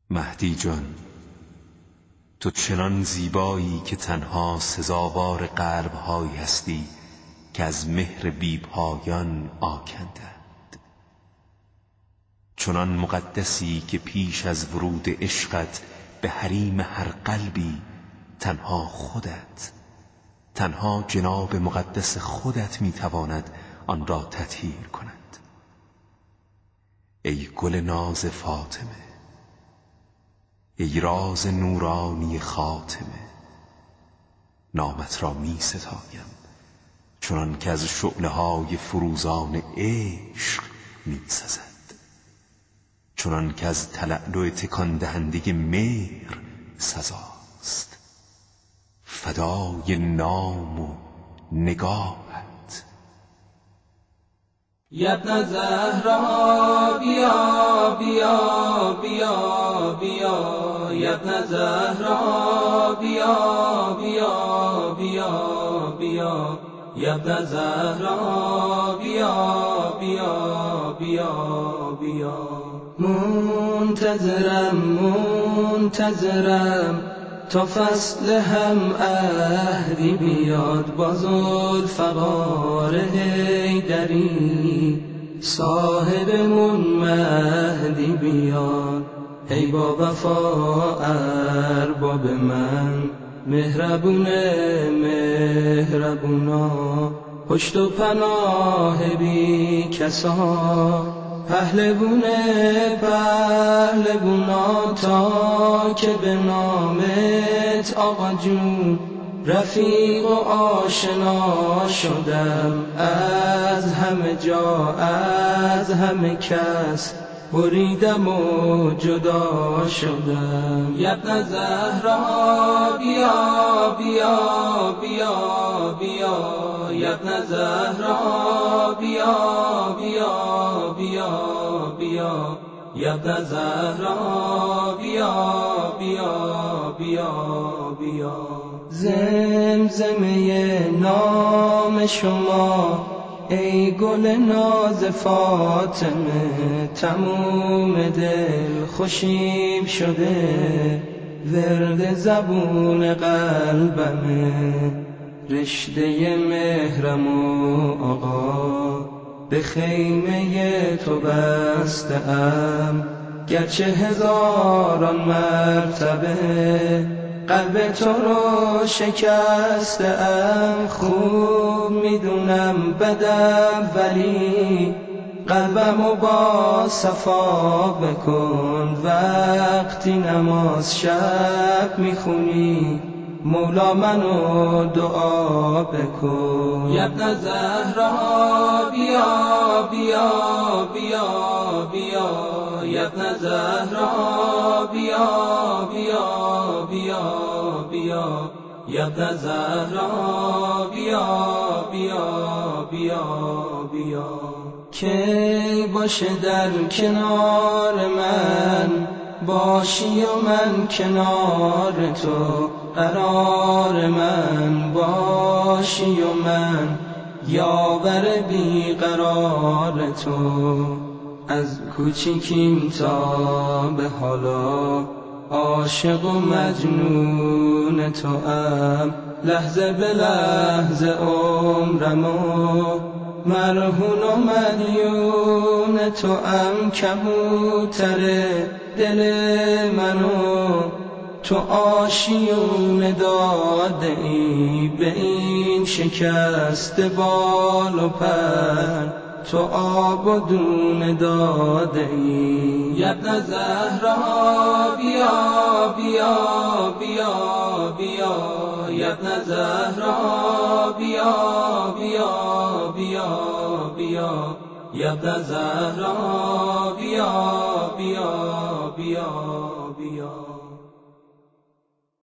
مهدی جان، تو چنان زیبایی که تنها سزاوار قلب‌هایی هستی که از مهر بی پایان آکندند، چنان مقدسی که پیش از ورود عشقت به حریم هر قلبی تنها خودت، تنها جناب مقدس خودت میتواند آن را تطهیر کند. ای گل ناز فاطمه، ای راز نورانی خاتمه، نامت را می ستایم چنان که از شعله های فروزان عشق می سزد، چنان که از تلألؤ تکان دهنده مهر سزاست. فدای نام و نگاهت. یا ابن زهرا بیا بیا بیا بیا، یا ابن زهرا بیا بیا بیا بیا، یا ابن زهرا بیا بیا بیا بیا. منتظرم منتظرم تا فصل هم عهدی بیاد، با ذوالفقار حیدری صاحبمون مهدی بیاد. ای با وفا ارباب من، مهربونه مهربونا، پشت و پناه بی کسا، پهلوونه پهلوونا، تا که به نامت آقا جون رفیق و آشنا شدم. از همه جا از همه کس بریدم و جدا شدم. یا ابن زهرا بیا بیا بیا بیا، یا ابن زهرا بیا بیا بیا بیا، یا ابن زهرا بیا بیا بیا بیا. زمزمه نام شما ای گل ناز فاطمه، تموم دل خوشیم شده، ورد زبون قلبمه. رشته مهرم و آقا به خیمه تو بسته‌ام، گرچه هزاران مرتبه قلب تو رو شکسته‌ام. خوب میدونم بدم ولی قلبمو با صفا بکن، وقتی نماز شب میخونی مولا منو دعا بکن. یا ابن زهرا بیا بیا بیا بیا، یا ابن زهرا بیا بیا بیا بیا، یا ابن زهرا بیا بیا بیا بیا. کی باشه در کنار من باشی و من کنار تو، قرار من باشی و من یاور بی قرار تو. از کوچیکیم تا به حالا عاشق و مجنون تو ام، لحظه به لحظه عمرمو مرهون و مدیون تو ام. کبوتر دل منو تو آشیون داده ای، به این شکست بال و پر تو آب و دون داده ای. یا ابن زهرا بیا بیا بیا بیا، یا ابن زهرا بیا بیا بیا بیا، یا ابن زهرا بیا بیا بیا بیا.